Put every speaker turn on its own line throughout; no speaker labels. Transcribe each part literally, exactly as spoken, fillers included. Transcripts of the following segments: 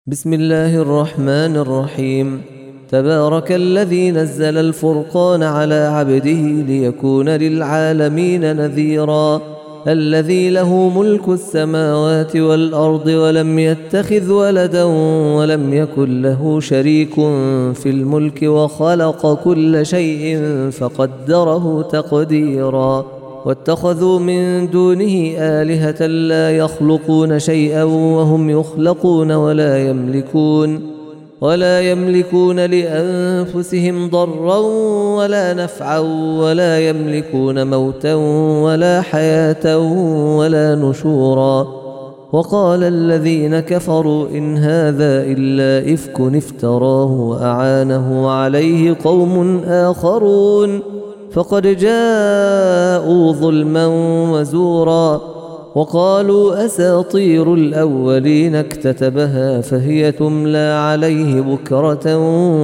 بسم الله الرحمن الرحيم. تبارك الذي نزل الفرقان على عبده ليكون للعالمين نذيرا. الذي له ملك السماوات والأرض ولم يتخذ ولدا ولم يكن له شريك في الملك وخلق كل شيء فقدره تقديرا. واتخذوا من دونه آلهة لا يخلقون شيئا وهم يخلقون ولا يملكون ولا يملكون لأنفسهم ضرا ولا نفعا ولا يملكون موتا ولا حياة ولا نشورا. وقال الذين كفروا إن هذا إلا إفك افتراه وأعانه عليه قوم آخرون فقد جاءوا ظلما وزورا. وقالوا أساطير الأولين اكتتبها فهي تملى عليه بكرة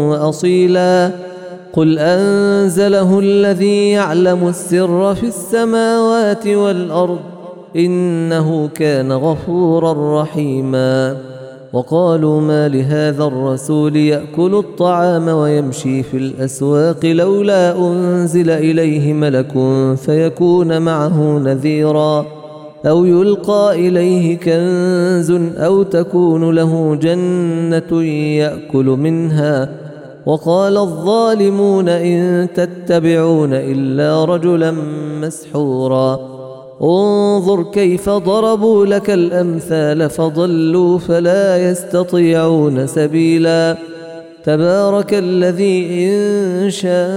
وأصيلا. قل أنزله الذي يعلم السر في السماوات والأرض إنه كان غفورا رحيما. وقالوا ما لهذا الرسول يأكل الطعام ويمشي في الأسواق لولا أنزل إليه ملك فيكون معه نذيرا أو يلقى إليه كنز أو تكون له جنة يأكل منها. وقال الظالمون إن تتبعون إلا رجلا مسحورا. انظر كيف ضربوا لك الأمثال فضلوا فلا يستطيعون سبيلا. تبارك الذي إن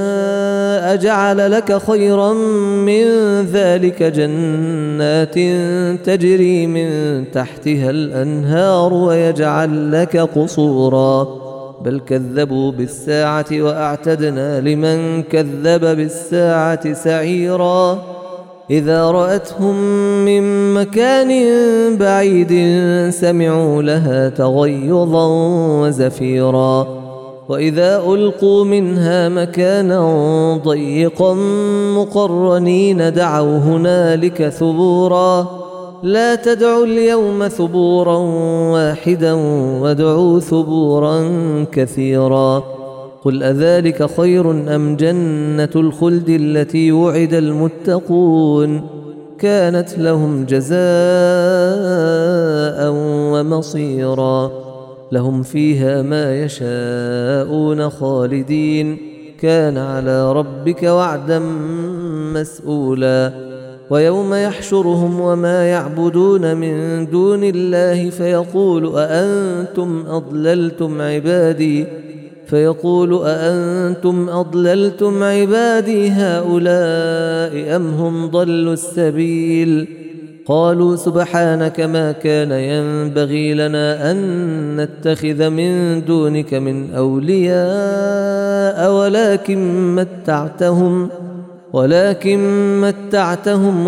شاء جعل لك خيرا من ذلك جنات تجري من تحتها الأنهار ويجعل لك قصورا بل كذبوا بالساعة وأعتدنا لمن كذب بالساعة سعيرا. إذا رأتهم من مكان بعيد سمعوا لها تغيظا وزفيرا. وإذا ألقوا منها مكانا ضيقا مقرنين دعوا هنالك ثبورا. لا تدعوا اليوم ثبورا واحدا وادعوا ثبورا كثيرا. قل أذلك خير أم جنة الخلد التي وعد المتقون كانت لهم جزاء ومصيرا. لهم فيها ما يشاءون خالدين كان على ربك وعدا مسؤولا. ويوم يحشرهم وما يعبدون من دون الله فيقول أأنتم أضللتم عبادي فيقول أأنتم أضللتم عبادي هؤلاء أم هم ضلوا السبيل. قالوا سبحانك ما كان ينبغي لنا أن نتخذ من دونك من أولياء ولكن متعتهم ولكن متعتهم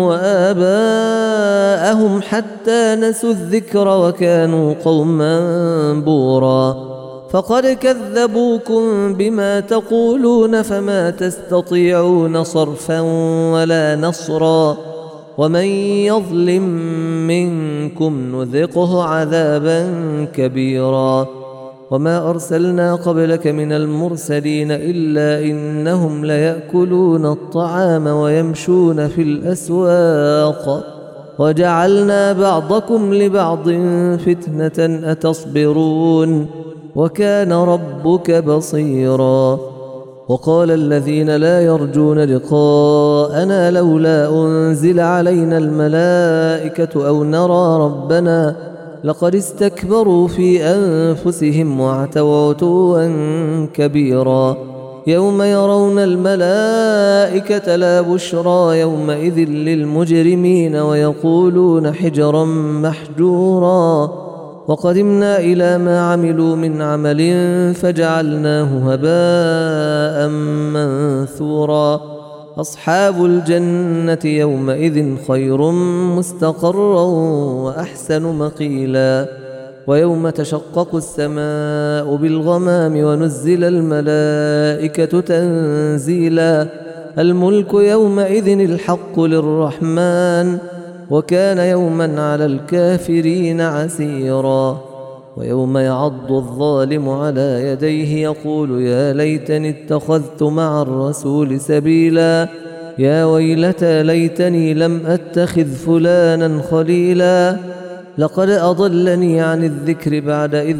وآباءهم حتى نسوا الذكر وكانوا قوما بورا. فقد كذبوكم بما تقولون فما تستطيعون صرفا ولا نصرا. ومن يظلم منكم نذقه عذابا كبيرا. وما أرسلنا قبلك من المرسلين إلا إنهم ليأكلون الطعام ويمشون في الأسواق وجعلنا بعضكم لبعض فتنة أتصبرون وكان ربك بصيرا. وقال الذين لا يرجون لقاءنا لولا أنزل علينا الملائكة أو نرى ربنا لقد استكبروا في أنفسهم وعتوا عتوا كبيرا. يوم يرون الملائكة لا بشرى يومئذ للمجرمين ويقولون حجرا محجورا. وقدمنا إلى ما عملوا من عمل فجعلناه هباء منثورا. أصحاب الجنة يومئذ خير مستقرا وأحسن مقيلا. ويوم تشقق السماء بالغمام ونزل الملائكة تنزيلا. الملك يومئذ الحق للرحمن وكان يوما على الكافرين عسيرا. ويوم يعض الظالم على يديه يقول يا ليتني اتخذت مع الرسول سبيلا يا ويلتى ليتني لم أتخذ فلانا خليلا لقد أضلني عن الذكر بعد إذ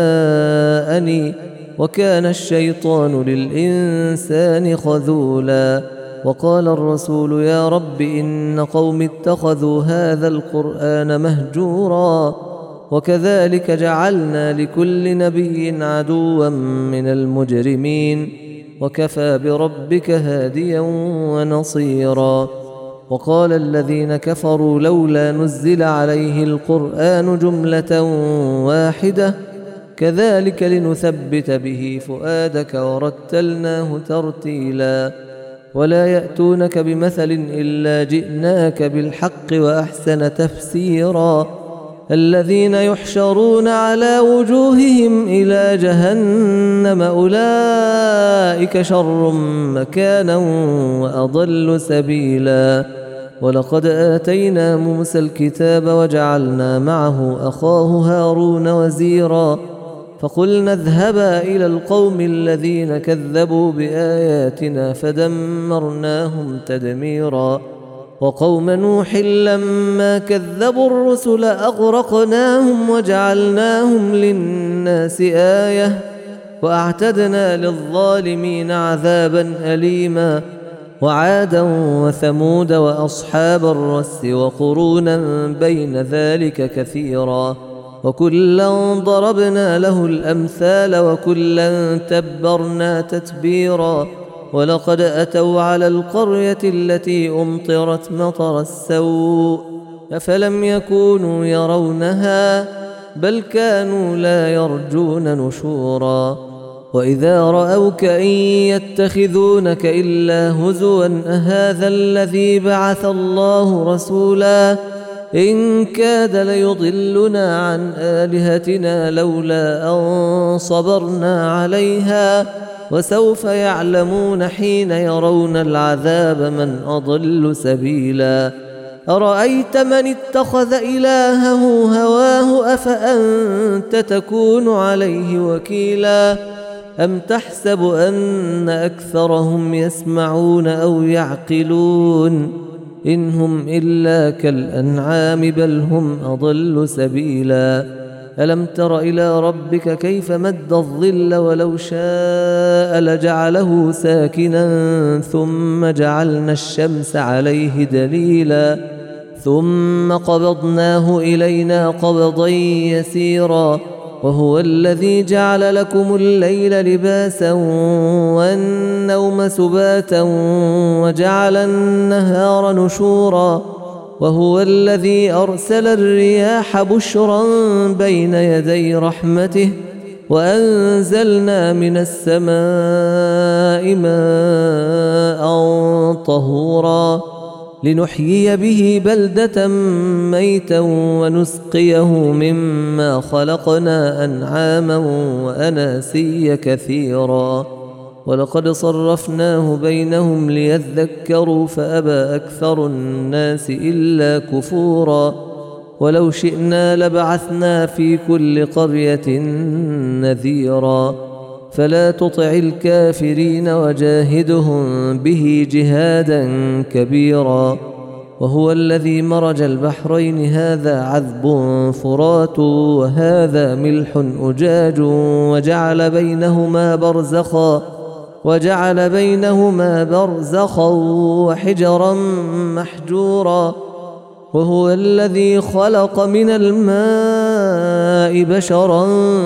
جاءني وكان الشيطان للإنسان خذولا وقال الرسول يا رب إن قوم اتخذوا هذا القرآن مهجورا وكذلك جعلنا لكل نبي عدوا من المجرمين وكفى بربك هاديا ونصيرا وقال الذين كفروا لولا نزل عليه القرآن جملة واحدة كذلك لنثبت به فؤادك ورتلناه ترتيلا ولا يأتونك بمثل إلا جئناك بالحق وأحسن تفسيرا الذين يحشرون على وجوههم إلى جهنم أولئك شر مكانا وأضل سبيلا ولقد آتينا موسى الكتاب وجعلنا معه أخاه هارون وزيرا فقلنا اذهبا إلى القوم الذين كذبوا بآياتنا فدمرناهم تدميرا وقوم نوح لما كذبوا الرسل أغرقناهم وجعلناهم للناس آية وأعتدنا للظالمين عذابا أليما وعادا وثمود وأصحاب الرس وقرونا بين ذلك كثيرا وكلا ضربنا له الأمثال وكلا تبرنا تتبيرا ولقد أتوا على القرية التي أمطرت مطر السوء أفلم يكونوا يرونها بل كانوا لا يرجون نشورا وإذا رأوك إن يتخذونك إلا هزوا أهذا الذي بعث الله رسولا إن كاد ليضلنا عن آلهتنا لولا أن صبرنا عليها وسوف يعلمون حين يرون العذاب من أضل سبيلا أرأيت من اتخذ إلهه هواه أفأنت تكون عليه وكيلا أم تحسب أن أكثرهم يسمعون أو يعقلون إن هم إلا كالأنعام بل هم أضل سبيلا ألم تر إلى ربك كيف مد الظل ولو شاء لجعله ساكنا ثم جعلنا الشمس عليه دليلا ثم قبضناه إلينا قبضا يسيرا وهو الذي جعل لكم الليل لباسا والنوم سباتا وجعل النهار نشورا وهو الذي أرسل الرياح بشرا بين يدي رحمته وأنزلنا من السماء ماء طهورا لنحيي به بلدة ميتا ونسقيه مما خلقنا أنعاما وأناسيا كثيرا ولقد صرفناه بينهم ليذكروا فأبى أكثر الناس إلا كفورا ولو شئنا لبعثنا في كل قرية نذيرا فلا تطع الكافرين وجاهدهم به جهادا كبيرا وهو الذي مرج البحرين هذا عذب فرات وهذا ملح أجاج وجعل بينهما برزخا وجعل بينهما برزخا وحجرا محجورا وهو الذي خلق من الماء بشرا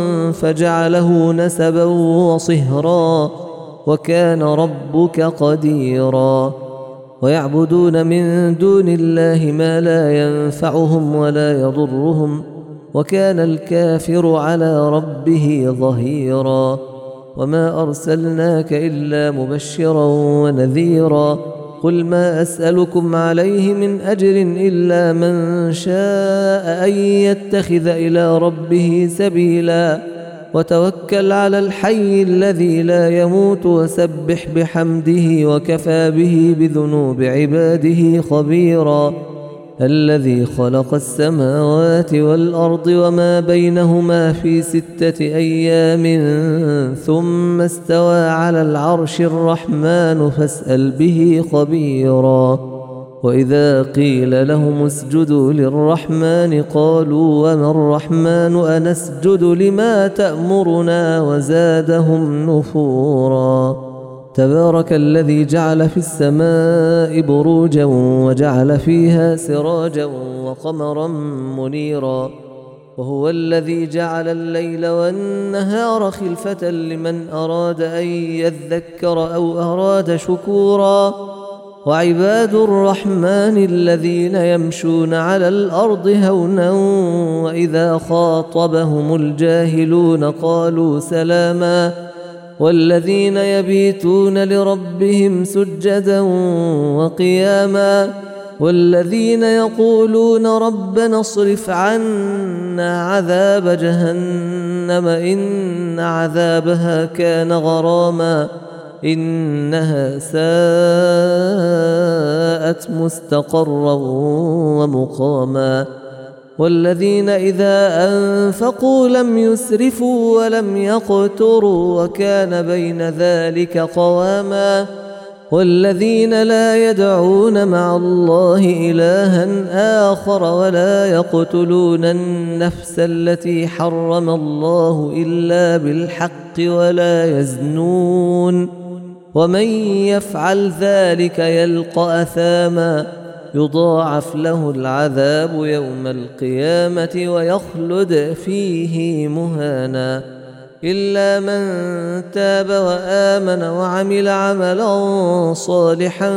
فجعله نسبا وصهرا وكان ربك قديرا ويعبدون من دون الله ما لا ينفعهم ولا يضرهم وكان الكافر على ربه ظهيرا وما أرسلناك إلا مبشرا ونذيرا قل ما أسألكم عليه من أجر إلا من شاء أن يتخذ إلى ربه سبيلا وتوكل على الحي الذي لا يموت وسبح بحمده وكفى به بذنوب عباده خبيرا الذي خلق السماوات والأرض وما بينهما في ستة أيام ثم استوى على العرش الرحمن فاسأل به خبيرا. وإذا قيل لهم اسجدوا للرحمن قالوا وما الرحمن أنسجد لما تأمرنا وزادهم نفورا. تبارك الذي جعل في السماء بروجا وجعل فيها سراجا وقمرا منيرا. وهو الذي جعل الليل والنهار خلفة لمن أراد أن يذكر أو أراد شكورا. وعباد الرحمن الذين يمشون على الأرض هونا وإذا خاطبهم الجاهلون قالوا سلاما. والذين يبيتون لربهم سجدا وقياما. والذين يقولون ربنا اصرف عنا عذاب جهنم إن عذابها كان غراما إنها ساءت مستقرا ومقاما. والذين إذا أنفقوا لم يسرفوا ولم يقتروا وكان بين ذلك قواما. والذين لا يدعون مع الله إلها آخر ولا يقتلون النفس التي حرم الله إلا بالحق ولا يزنون ومن يفعل ذلك يلقى أثاما يضاعف له العذاب يوم القيامة ويخلد فيه مهانا إلا من تاب وآمن وعمل عملا صالحا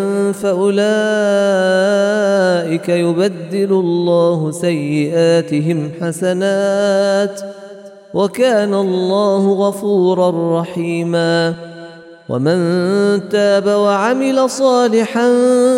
فأولئك يبدل الله سيئاتهم حسنات وكان الله غفورا رحيما. ومن تاب وعمل صالحا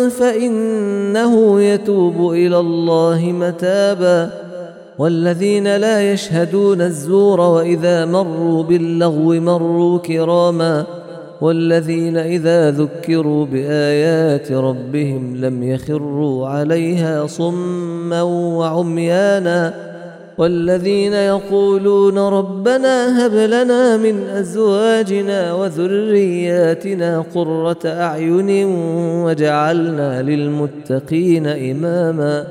فإنه يتوب إلى الله متابا. والذين لا يشهدون الزور وإذا مروا باللغو مروا كراما. والذين إذا ذكروا بآيات ربهم لم يخروا عليها صما وعميانا. والذين يقولون ربنا هب لنا من أزواجنا وذرياتنا قرة أعين وجعلنا للمتقين إماما.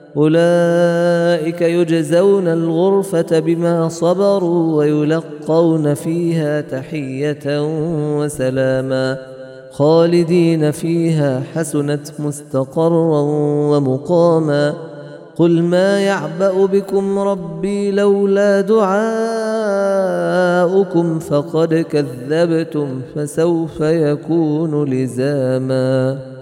أولئك يجزون الغرفة بما صبروا ويلقون فيها تحية وسلاما خالدين فيها حسنت مستقرا ومقاما. قل ما يعبأ بكم ربي لولا دعاؤكم فقد كذبتم فسوف يكون لزاما.